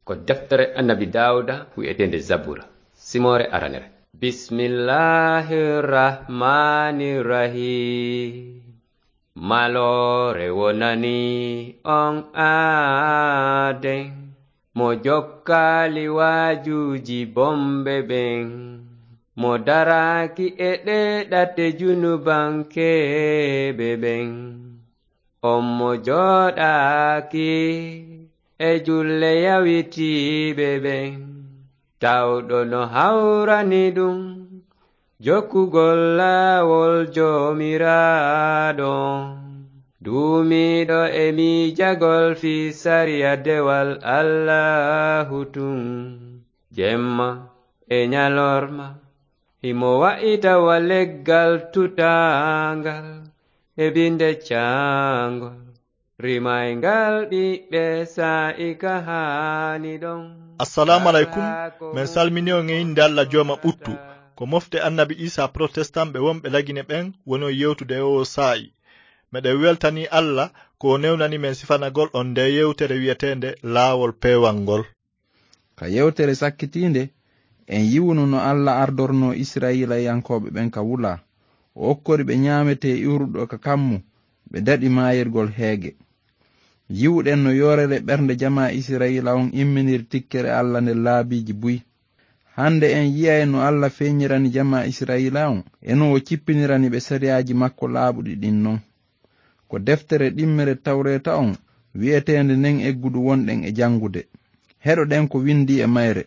ko deftere annabi Dawuda wi'etende Zabura simore aranere. Bismillahirrahmanirrahim. Malore wonani on Aden mo jokkali wajuji bombe ben mo daraki e ɗeɗate junubankebe ben on mo joɗaki e julle yawitiɓe ben tawɗo no hawrani ɗum jokkugol laawol jomiraɗo duumiɗo e miijagol fi sariya dewal Allahu tun jemma e nyalorma himo wa'itawa leggal tutangal e binde cangol rimaygal ɓiɓɓe sa'ika hani ɗon. Assalamu alaikum. Men salmini on e inde Allah joma ɓuttu ko mofte annabi Isa protestant ɓe wonɓe lagine ɓen woni o yewtude o sa'i. Meɗen weltani Allah ko o newnani men sifanagol on nde yewtere wi'etende laawol pewangol. Ka yewtere sakkitinde en yiwnu no Allah ardorno Israila yankoɓe ɓen ka wula o okkori ɓe nyamete iwruɗo ka kammu ɓe daɗi mayirgol heege. Yiwɗen no yorere ɓernde jama Israila on imminir tikkere Allah nde laabiji buyi. Hande en yiyay no Allah feñirani jama Israila on eno o cippinirani ɓe sariyaji makko laaɓuɗi ɗin non. Ko deftere ɗimmere tawreta on wi'etende nden eggudu wonɗen e jangude. Heɗoɗen ko windi e mayre.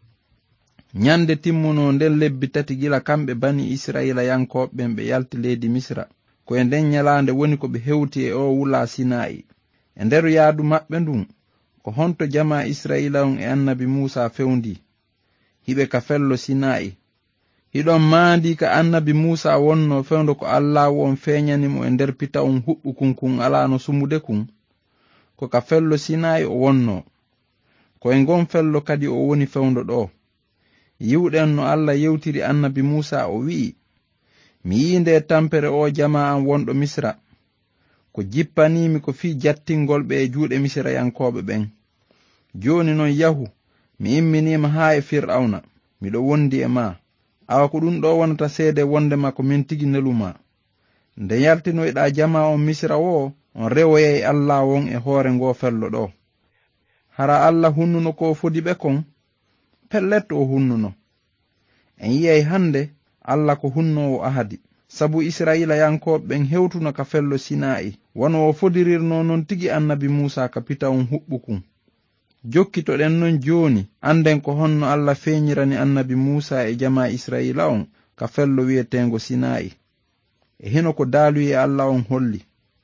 Nyande timmuno nden lebbi tati gila kamɓe bani Israila yankoɓe ɓe yalti leydi Misra ko e nden nyalande woni ko ɓe hewti e o wula Sinai. E nder yaadu maɓɓe ndun ko honto jama Israila on e annabi Musa fewndi hiɓe ka fello Sinai. Hiɗon maandi ka annabi Musa wonno fewndo ko Allah won feñanimo e nder pita on huɓɓukun kun alano sumude kun ko ka fello Sinai o wonno ko e ngon fello kadi o woni fewndo ɗo. Yiwɗen no Allah yewtiri annabi Musa o wi'i mi yinde tampere o jama an wonɗo Misra ko jippanimi ko fi jattingol ɓe e juuɗe Misra yankoɓe ɓen. Joni non yahu mi imminima ha e Fir'auna miɗo wondi e ma awa ko ɗum ɗo wonata seede wonde ma ko min tigi neluma. Nde yaltinoyɗa jama on Misra wo on rewoyay Allah won e hoore ngo fello ɗo. Hara Allah hunnuno ko fodi ɓe kon pellet o hunnuno. En yiyay hande Allah ko hunnowo ahadi sabu Israila yankoɓe ɓen hewtuno ka fello Sinai wono o fodirirno non tigi annabi Musa ka pita on huɓɓukun. Jokkitoɗen non joni anden ko honno Allah feñirani annabi Musa e jama Israila on ka fello wi'etengo Sinai e hino ko daaluyi Allah on holli.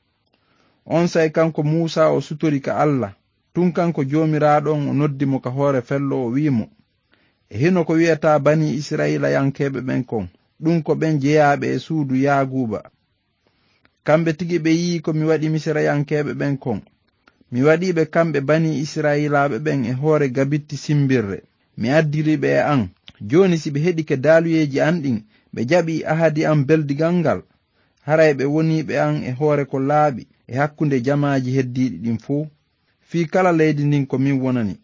On say kanko Musa o sutori ka Allah tun kanko jomiraɗo on o noddimo ka hoore fello o wimo e hino ko wi'ata bani Israila yankeɓe ɓen kon ɗum ko ɓen jeyaɓe e suudu yaaguba. Kamɓe tigi ɓe yi ko mi waɗi Misra yankeɓe ɓen kon mi waɗiɓe kamɓe bani Israilaɓe ɓen e hoore gabitti simbirre mi addiriɓe e an. Joni si ɓe heɗi ke daaluyeji an ɗin ɓe jaɓi ahadi an beldigal ngal haray ɓe woniɓe an e hoore ko laaɓi e hakkunde jamaji heddiɗi ɗin fuu fi kala leydi ndin ko min wonani.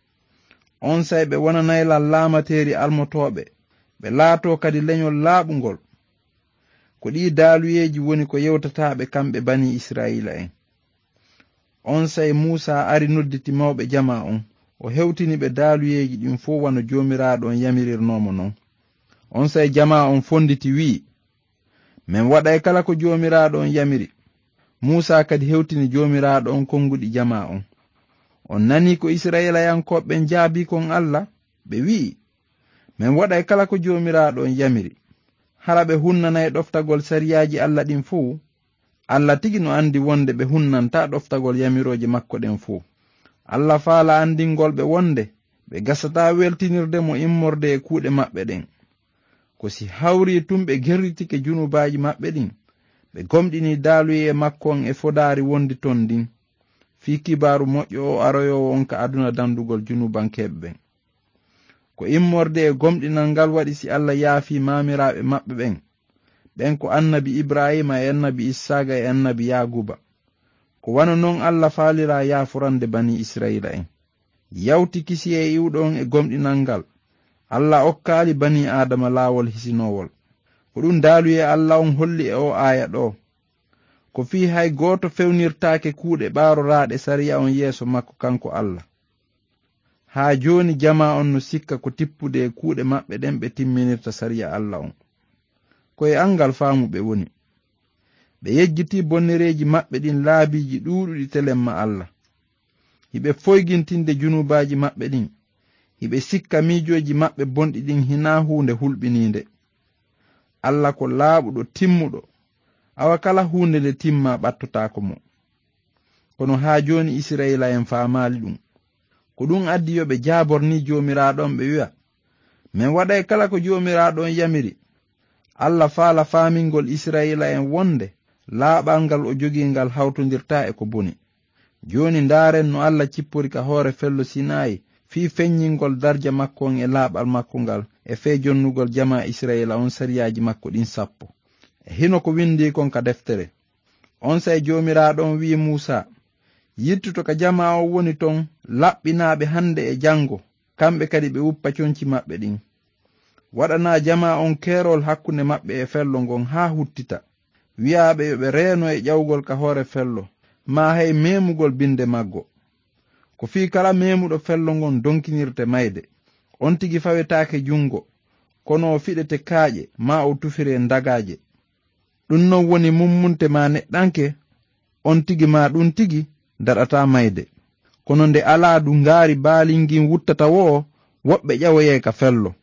On say ɓe wonanaylal laamateri almotoɓe ɓe laato kadi leñol laaɓugol. Ko ɗi daaluyeji woni ko yewtataɓe kamɓe bani Israila en. On say Musa ari nodditi mawɓe jama on o hewtini ɓe daaluyeji ɗin fo wano jomiraɗo on yamirirnomo non. On say jama on fonditi wi'i men waɗay kala ko jomiraɗo on yamiri. Musa kadi hewtini jomiraɗo on konguɗi jama on. On nani ko Israila yankoɓe jaabi kon Allah ɓe wi'i men waɗay kala ko jomiraɗo on yamiri. Hara ɓe hunnanay ɗoftagol sariyaji Allah ɗin fuu Allah tigi no andi wonde ɓe hunnanta ɗoftagol yamiroje makko ɗen fuu. Allah faala andingol ɓe wonde ɓe gasata weltinirde mo immorde e kuuɗe maɓɓe ɗen. Ko si hawri tum ɓe gerritike junubaji maɓɓe ɗin ɓe gomɗini daaluye e makko on e fodaari wondi ton ndin fi kibaru moƴƴo o aroyowo on ka aduna dandugol junubankeɓe ɓen. Ko immorde e gomɗinal ngal waɗi si Allah yaafi mamiraɓe maɓɓe ɓen ko annabi Ibrahima e annabi Issaga e annabi Yaguba. Ko wano non Allah faalira yaafurande bani Israila en. yawti kisi e iwɗon e gomɗinal ngal Allah okkaali bani adama laawol hisinowol. Ko ɗum daaluye Allah on holli e o aya ɗo ko fii hay gooto fewnirtaake kuuɗe ɓaaroraɗe sariya on yeeso makko kanko Allah. Haa jooni jama on no sikka ko tippude e kuuɗe maɓɓe ɗen ɓe timminirta sariya Allah on. Koye angal faamu ɓe woni. Ɓe yejjiti bonnereeji maɓɓe ɗin laabiiji ɗuuɗuɗi telemma Allah. Hiɓe foygintinde junubaaji maɓɓe ɗin. Hiɓe sikka miijoji maɓɓe bonɗi ɗin hinaa huunde hulɓiniinde. Allah ko laaɓuɗo timmuɗo. Awa kala huunde nde timma ɓattotaako mo. Kono haa jooni Israila en faamaali ɗum. Ko ɗum addi yo ɓe jaaborni joomiraaɗon ɓe wi'a, min waɗay kala ko joomiraaɗon yamiri. Allah faala faamingol Israila en wonde laaɓal ngal o jogii ngal hawtondirta e ko boni. Jooni ndaaren no Allah cippori ka hoore fello Sinayi fii feññingol darja makko on e laaɓal makko ngal e fee jonnugol jama Israila on sariyaaji makko ɗin 10. E hino ko windi kon ka deftere. On say joomiraaɗon wi'i Muusa, yittuto ka jama o woni ton laɓɓinaaɓe hande e jango, kamɓe kadi ɓe wuppa conci maɓɓe ɗin. Waɗana jama on keerol hakkunde maɓɓe e fello ngon haa huttita. Wi'aaɓe yo ɓe reeno e ƴawgol ka hoore fello, ma hay memugol binde maggo. Ko fii kala memuɗo fello ngon donkinirte mayde. On tigi fawetaake jungo, kono o fiɗete kaaƴe ma o tufire ndagaaje. Ɗum non woni mummunte ma neɗɗanke, on tigi ma ɗum tigi daɗata mayde. Kono nde alaa du ngaari baalingin wuttata wo, woɓɓe ƴawoye ka fello.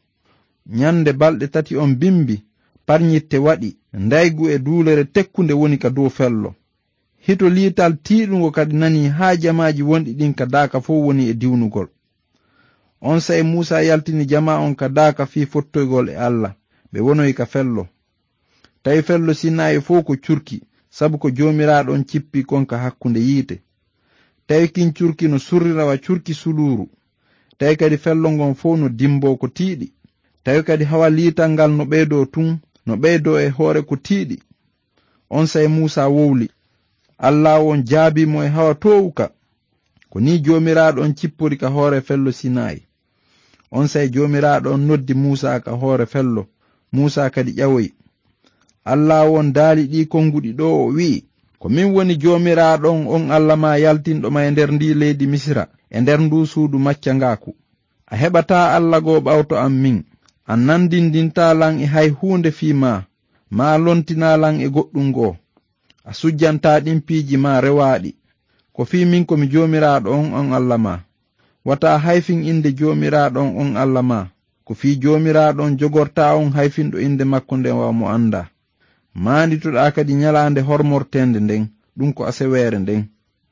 Nyande balɗe 3 on bimbi, parñitte waɗi, ndaygu e duulere tekkunde woni ka dow fello. Hito liital tiiɗungo kadi nani haa jamaaji wonɗi ɗin ka daaka fof woni e diwnugol. On say Muusa yaltini jama on ka daaka fii fottoygol e Allah, ɓe wonoy ka fello. Tawi fello Sinayi fof ko curki, sabu ko joomiraaɗon cippi konka hakkunde yiite. Tawi kin curki no surrirawa curki suluuru. Tawi kadi fello ngon fof no dimbo ko tiiɗi. Tawi kadi hawa liital ngal no ɓeydo tun, no ɓeydo e hoore ko tiiɗi. On say Muusa wowli. Allah won jaabimo e hawa towuka. Ko ni joomiraaɗon cippori ka hoore fello Sinayi. On say joomiraaɗon noddi Muusa ka hoore fello. Muusa kadi ƴawoyi. Allah won daali ɗi konguɗi ɗo o wi'i, ko min woni joomiraaɗon on Allah ma yaltinɗo ma e nder ndi leydi Misra, e nder ndu suudu macca ngaaku. A heɓata Allah goo ɓawto am min. A nandindinta lan e hay huunde fii ma lontina lan e goɗɗum goo. A sujjanta ɗin piiji ma rewaaɗi. Ko fii min komi joomiraaɗo on Allah ma. Wata hayfin inde joomiraaɗon on Allah ma. Ko fii joomiraaɗon jogorta on hayfinɗo inde makko nden wa mo anda. Maanditoɗa kadi nyalaande hormortende nden, ɗum ko aseweere nden.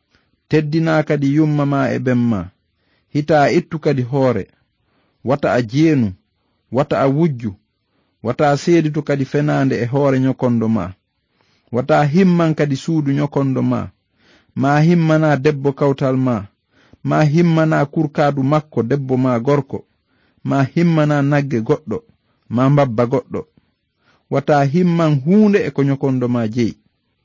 Teddina kadi yumma ma e bemma. Hita ittu kadi hoore. Wata a jeenu, wata a wujju, wata a seeditu kadi fenaande e hoore nyokondo ma. Wata himman kadi suudu nyokondo ma. Ma himmana debbo kawtal ma. Ma himmana kurkaadu makko debbo ma gorko. Ma himmana nagge goɗɗo, ma mbabba goɗɗo. Wata himman huunde e ko nyokondo ma jeyi.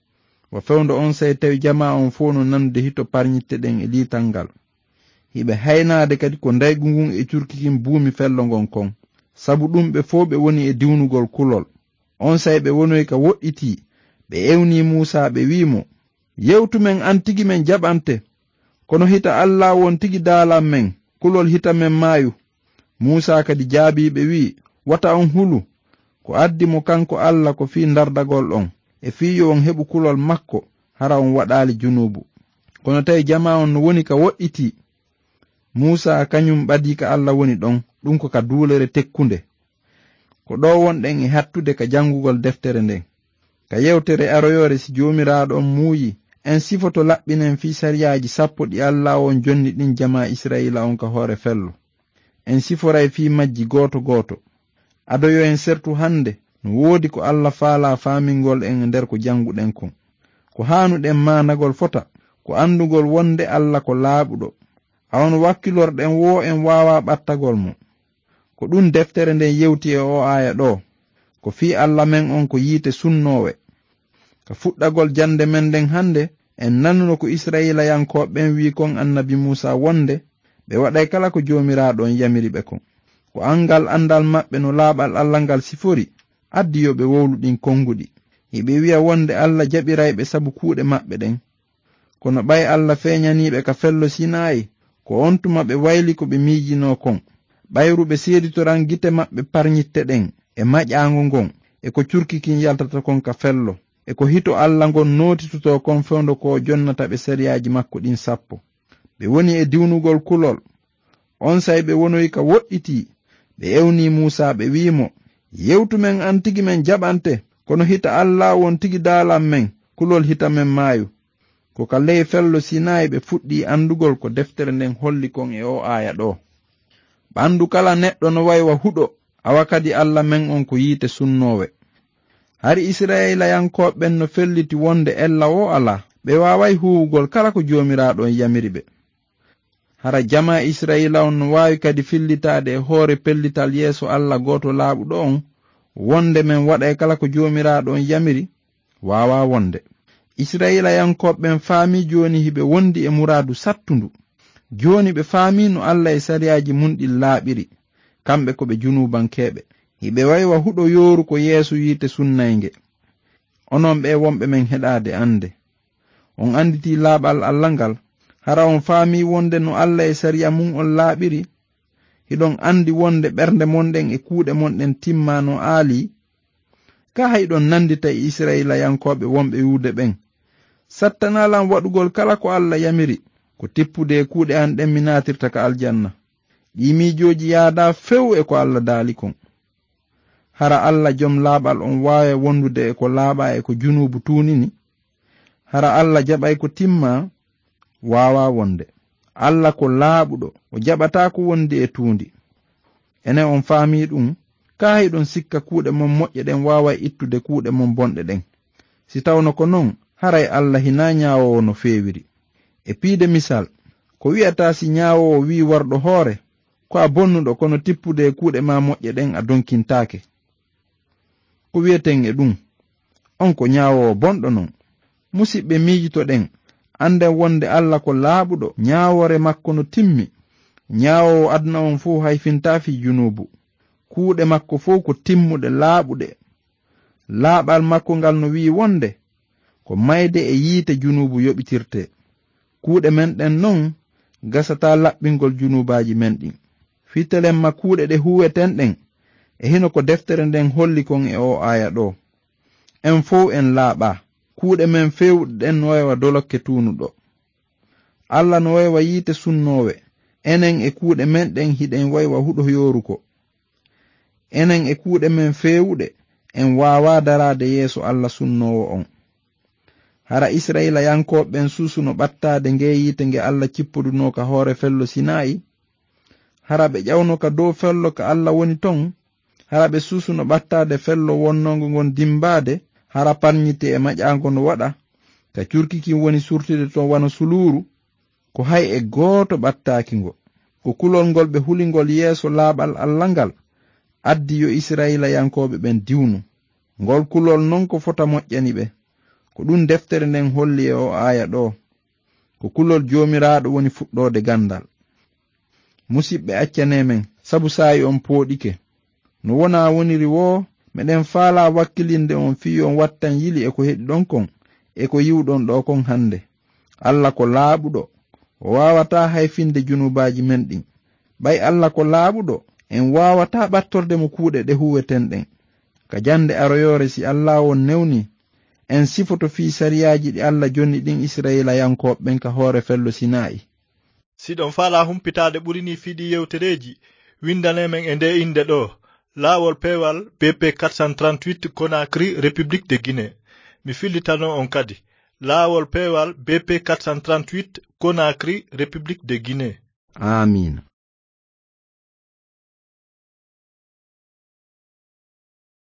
Wa fewndo on say tawi jama on fof no nanude hito parñitte ɗen e liital ngal. Hiɓe haynaade kadi ko ndaygu ngun e curkikin buumi fello ngon kon. Sabu ɗum ɓe fof ɓe woni e diwnugol kulol. On say ɓe wonoy ka woɗɗiti. Ɓe ewni Muusa ɓe wiimo, yewtu men an tigi men jaɓante. Kono hita Allah won tigi daalan men, kulol hita men maayu. Muusa kadi jaabi ɓe wi, wata on hulu. Ko addi mo kanko Allah ko fii dardagol on, e fii yo on heɓu kulol makko hara on waɗaali junubu. Kono tawi jama on no woni ka woɗɗiti. Muusa kañum ɓadi ka Allah woni ɗon, ɗum ko ka duulere tekkunde. Ko ɗo wonɗen e hattude ka jangugol deftere nden. Ka yewtere aroyore si joomiraaɗo on muuyi, en sifoto laɓɓinen fii sariyaaji 10 ɗi Allah on jonni ɗin jama Israila on ka hoore fello. En siforay fii majji gooto gooto. Adoyo en sertu hande no woodi ko Allah faala faamingol en nder ko janguɗen kon. Ko haanuɗen maanagol fota, ko andugol wonde Allah ko laaɓuɗo. Awon wakkilorɗen wo en waawa ɓattagol mo. Ko ɗum deftere nden yewti e o aya ɗo. Ko fii Allah men on ko yiite sunnoowe. Ka fuɗɗagol jande men nden hande, en nanuno ko Israila yankoɓen wi kon annabi Muusa wonde, ɓe waɗay kala ko jomiraɗo yamiri ɓe kon. Ko angal andal maɓɓe no laaɓal Allah ngal sifori addi yo ɓe wowluɗin konguɗi. Hiɓe wi'a wonde Allah jaɓirayɓe sabu kuuɗe maɓɓe ɗen. Kono ɓay Allah feeñaniɓe ka fello Sinayi, ko on tuma ɓe wayli ko ɓe miijino kon. Ɓayru ɓe seeditoran gite maɓɓe parñitte ɗen e maƴƴango ngon, e ko curkikin yaltata kon ka fello, e ko hito Allah ngon nootituto kon fewndo ko jonnata ɓe sariyaji makko ɗin 10. Ɓe woni e diwnugol kulol. On say ɓe wonoyi ka woɗɗiti, ɓe ewni Musa ɓe wiimo, yewtu men an tigi men jaɓante, kono hita Allah won tigi daalam men, kulol hita men maayu. Ko ka ley fello Sinayi ɓe fuɗɗi andugol ko deftere nden holli kon e o aya ɗo. Ɓandu kala neɗɗo no waywa huɗo, awa kadi Allah men on ko yiite sunnowe. Hari Israilayankoɓen no felliti wonde ella o ala, ɓe waway huwugol kala ko jomiraɗo yamiri ɓe. Hara jama Israila on no wawi kadi fillitade e hoore pellital yeeso Allah goto laaɓuɗo on, wonde men waɗay kala ko jomiraɗo yamiri, wawa wonde. Israilayankoɓen faami joni hiɓe wondi e muradu sattundu. Joni ɓe faami no Allah e sariyaji munɗi laaɓiri, kamɓe ko ɓe junubankeɓe. Hiɓe waywa huɗo yoru ko yeeso yiite sunnayge. Onon ɓe wonɓe men heɗade ande. On anditi laaɓal Allah ngal, hara on faami wonde no Allah e sariya mum on laaɓiri. Hiɗon andi wonde ɓernde monɗen e kuuɗe monɗen timmano aali. Ka hayɗon nandita e Israilayankoɓe wonɓe yuude ɓen. Sattanalan waɗugol kala ko Allah yamiri, ko tippude e kuuɗe an ɗen mi natirta ka aljanna. Ɗi miijoji yaada few e ko Allah daali kon. Hara Allah jom laaɓal on waawa wondude e ko laaɓa e ko junubu tuunini. Hara Allah jaɓay ko timma, waawa wonde. Allah ko laaɓuɗo, o jaɓata ko wondi e tuundi. Ene on faami ɗum, ka hayɗon sikka kuuɗe mon moƴƴe ɗen waawa ittude kuuɗe mon bonɗe ɗen. Si tawno ko non, haray Allah hina ñaawowo no feewiri. E piide misal, ko wi'ata si ñaawowo wi warɗo hoore, ko a bonnuɗo kono tippude e kuuɗe ma moƴƴe ɗen a donkintaake. Ko wi'eten e ɗum, on ko ñaawowo bonɗo non. Musidɓe miijito ɗen, anden wonde Allah ko laaɓuɗo, ñaawore makko no timmi. Ñaawowo aduna on fuu hayfintaafi junubu. Kuuɗe makko fuu ko timmuɗe laaɓuɗe. Laaɓal makko ngal no wi wonde, ko mayde e yiite junubu yoɓitirte. Kuuɗe men ɗen non, gasata laɓɓingol junubaji men ɗin. Fitelemma kuuɗe ɗe huweten ɗen, e hino ko deftere nden holli kon e o aya ɗo. En fof en laaɓa, kuuɗe men fewɗe ɗen no waywa dolokke tuunuɗo. Allah no waywa yiite sunnowe, enen e kuuɗe men ɗen hiɗen waywa huɗo yoruko. Enen e kuuɗe men fewuɗe, en wawa darade yeeso Allah sunnowo on. Hara Israilayankoɓen susuno ɓattade nge yiite nge Allah cippoduno ka hoore fello Sinayi. Hara ɓe ƴawno ka dow fello ka Allah woni ton. Hara ɓe susuno ɓattade fello wonnongo ngon dimbade. Hara parñite e maƴango no waɗa, ka curkikin woni surtude ton wano suluru, ko hay e gooto ɓattakingo. Ko kulol ngol ɓe hulingol yeeso laaɓal Allah ngal, addi yo Israilayankoɓe ɓen diwnu. Ngol kulol non ko fota moƴƴani ɓe. Ko ɗum deftere nden holli e o aya ɗo. Ko kulol jomiraɗo woni fuɗɗode gandal. Musidɓe accane men, sabu saayi on pooɗike. No wona woniri wo, meɗen faala wakkilinde on fi on wattan yili e ko heɗi ɗon kon, e ko yiwɗon ɗo kon hande. Allah ko laaɓuɗo, o wawata hayfinde junubaji men ɗin. Ɓay Allah ko laaɓuɗo, en wawata ɓattorde mo kuuɗe ɗe huweten ɗen. Ka jande aroyore si Allah won newni, en sifoto fi sariyaji ɗi Allah jonni ɗin Israilayankoɓen ka hoore fello Sinayi. Siɗon faala humpitade ɓurini fiɗi yewtereji, windanemen e nde inde ɗo, laawol peewal BP 438 Conakry, République de Guinée. Mi fillitano on kadi, laawol peewal BP 438 Conakry, République de Guinée. Amin.